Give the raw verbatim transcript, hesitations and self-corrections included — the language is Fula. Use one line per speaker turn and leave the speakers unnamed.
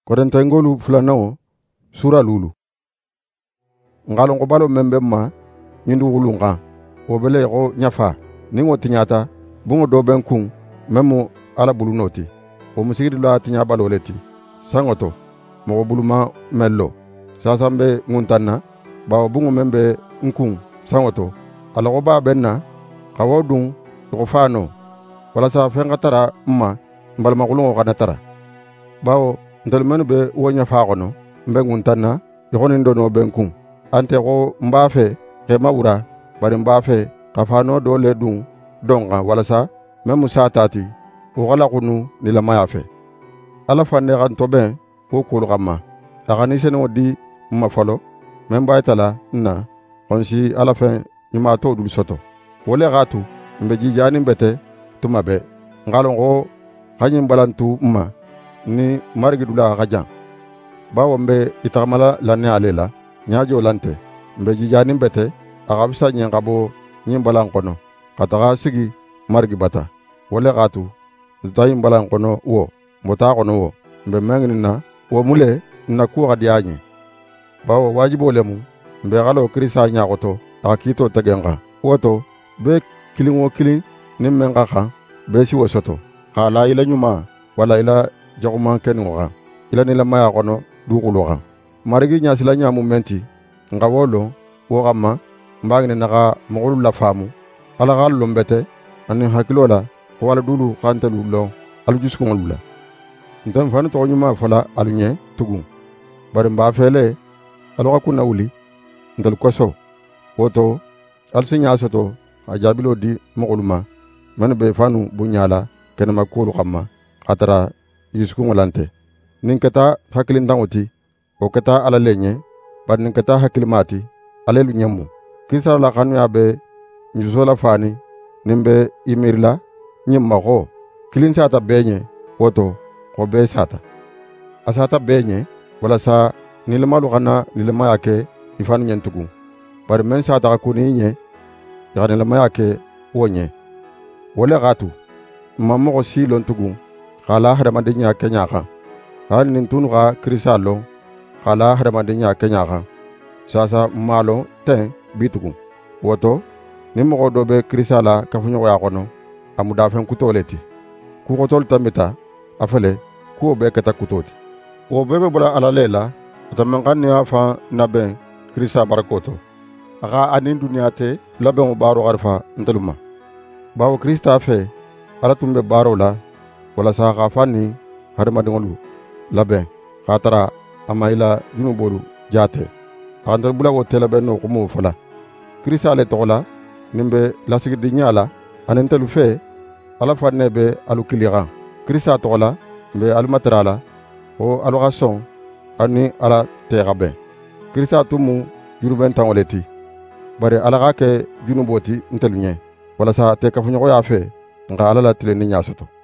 Korentengolu fulanawo sura lulu. Ngalon ko balo membe ma nyindu wulunga obele ko nyafa ningo tinyata bungo do ben kun memo ala bulu noti o musigidi la tinya balo leti sangoto mo buluma mello sasambe nguntanna bawo bungo membe nkun sangoto ala ko ba benna kawodun ko fano wala sa fenga tara ma mbalma kulungo kana tara bawo ndel menu be wonya fa kono mbe nguntanna yoni ndono ben kun ante ko mbafe ke mawura bari mbafe kafano do le dun donga wala sa memu satati o gala kunu ni la mayafe ala fanne kan to ben ko ko kama agani seno di ma falo memba itala na konsi ala fen nyima to dul soto wole gatu mbe jijani mbete tumabe ngalon ko kanyim balantu ma ni margi dula gajan bawo mbe itamala lanne alela nyaajo lante mbe jijani mbete agabisa nyangabo nyimbalan kono kataga sigi margi bata wole gatu ntayin balan kono wo mota kono wo mbe mengnina wo mule na ku gadianye bawo wajibo lemu mbe galo krisa nyagoto akito tagenga woto be kilingo kilin nimmenga kha be si wosoto kala ila nyuma wala ila jogman kenwa ila ni la maya kono duguloga marigi nyasila nyamu menti ngawolo wo gamma mbangne naga mogolu la famu ala gal lombete ani hakilola wala dulu khantelu lo alu jusku ngula ndam fanu to nyuma fala alunye tugu bari mba fele alo akuna uli ndal koso woto alsinya soto ajabilo di mogoluma man be fanu bunyala kenama kulu khamma atara jusku ngulante ninkata hakilin dangoti o kata ala lenye bar ninkata hakilmati alelu nyemu kisar la kanu ya be nyusola fani nimbe imirla nyimma ko kilin sata benye woto ko be sata asata benye wala sa nilmalu kana nilma yake ifanu nyentugu bar men sata ko ni nye ya nilma yake wonye wala gatu mammo ko silon tugu khala hadama de nya kenya ka han nin tunu ga krisalo khala hadama de nya kenya ka sasa malo ten bitugu woto ni mo do be krisala ka funyo ya kono amuda fen kutoleti ku ko tol tamita afale ku be kata kutoti o bebe bula ala lela tamen kan ya fa nabe krisa barakoto aga anin duniyate labe mo baro arfa nteluma bawo krista fe ala tumbe baro la wala sa ka fani harma dingolu labe khatara amaila junubolu jate andal bula wo tela benno ko mo fala krista le tola nimbe lasigi dinyala anentelu fe ala fanne be alu kilira krista tola be al matrala o aloration ani ala terabe krista tumu junuben tangoleti bare ala ga ke junuboti ntelunye wala sa te kafunyo ya fe nga ala la tile ni nyasoto